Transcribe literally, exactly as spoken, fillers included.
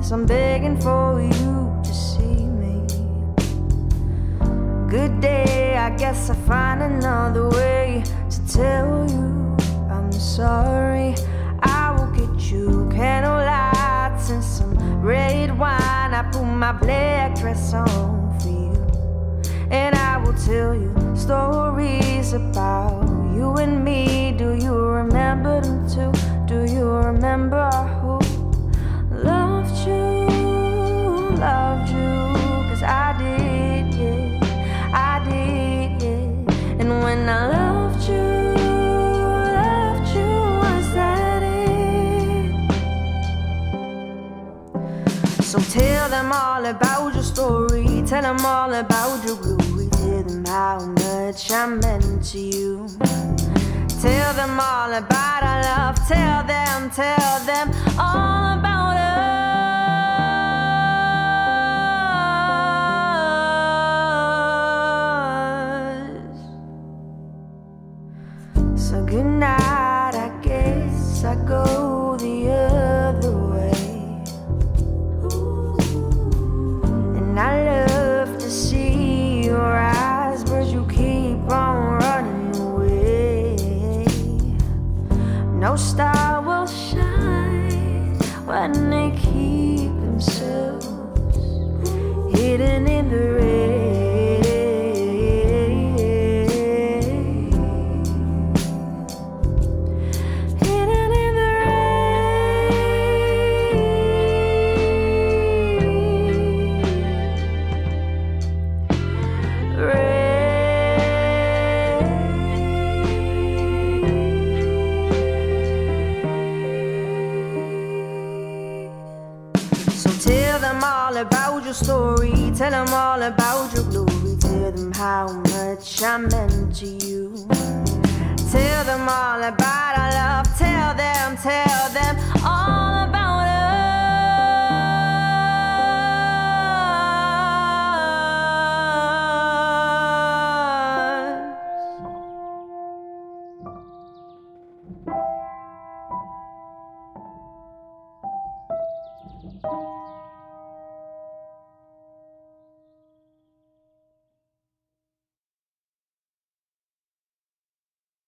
since I'm begging for you to see me. Good day, I guess I find another way to tell you I'm sorry. I will get you candlelights and some red wine. I put my black dress on for you, and I will tell you stories about you and me. Do you remember them too? Do you remember who loved you, loved you? Cause I did, yeah, I did, yeah. And when I loved you, loved you, was that it? So tell them all about your story, tell them all about your glory, tell them how much I meant to you. Tell them all about our love, tell them, tell them all about us. So good night, I guess I go the other way. And I love to see your eyes, but you keep on running away. No star will shine when they keep themselves hidden in the rain. Hidden in the rain. Rain. Tell them all about your story, tell them all about your glory, tell them how much I meant to you. Tell them all about our love, tell them, tell them all